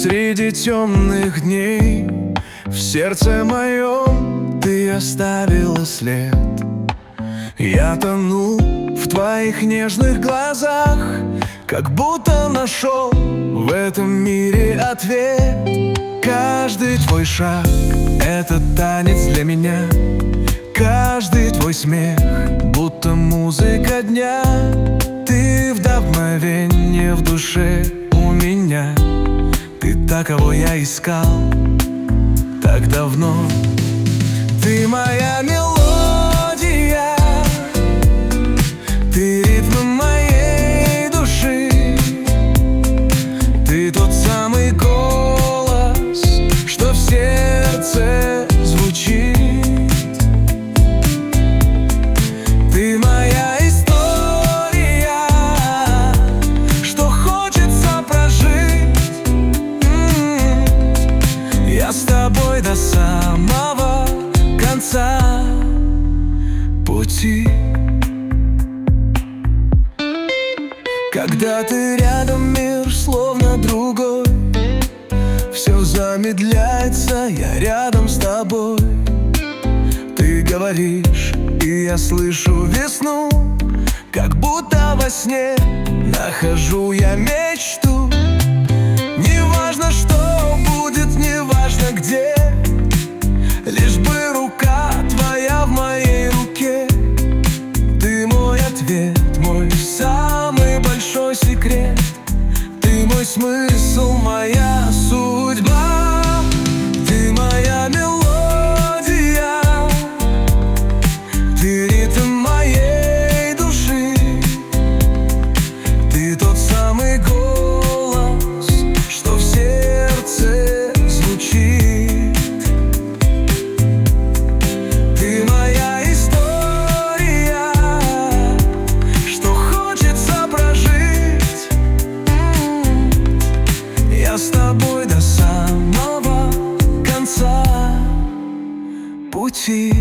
Среди темных дней в сердце моем ты оставила след. Я тону в твоих нежных глазах, как будто нашел в этом мире ответ. Каждый твой шаг — это танец для меня, каждый твой смех — будто музыка дня. Ты вдохновение в душе у меня, ты та, кого я искал так давно. Ты моя мелодия, ты ритм моей души, ты тот самый голос, что в сердце звучит. Ты моя история, что хочется прожить. Я с тобой до самого конца пути. Когда ты рядом, мир словно другой, все замедляется, я рядом с тобой. Ты говоришь, и я слышу весну, как будто во сне нахожу я мечту. Неважно, что будет, неважно где, лишь бы рука твоя в моей руке. Ты мой ответ, мой самый большой секрет. Ты мой смысл, моя судьба. Ты моя мелодия, ты ритм моей души, ты тот самый голос, что в сердце звучит. Ты моя история, что хочется прожить. Я с тобой до самого конца пути.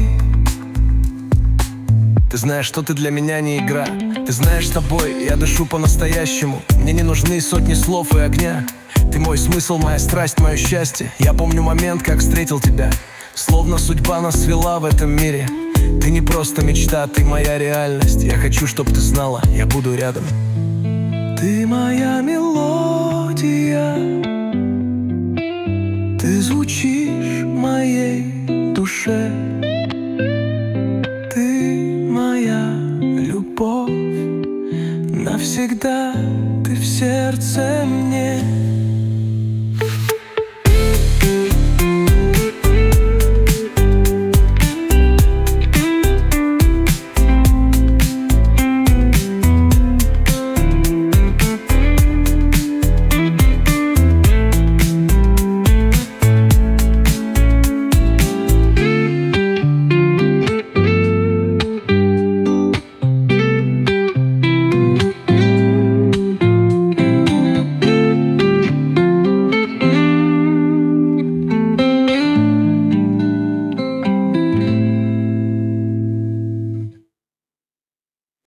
Ты знаешь, что ты для меня не игра. Ты знаешь, с тобой я дышу по-настоящему. Мне не нужны сотни слов и огня. Ты мой смысл, моя страсть, мое счастье. Я помню момент, как встретил тебя, словно судьба нас свела в этом мире. Ты не просто мечта, ты моя реальность. Я хочу, чтоб ты знала, я буду рядом. Ты моя мелодия, ты звучишь в моей душе. Ты моя любовь, навсегда ты в сердце мне.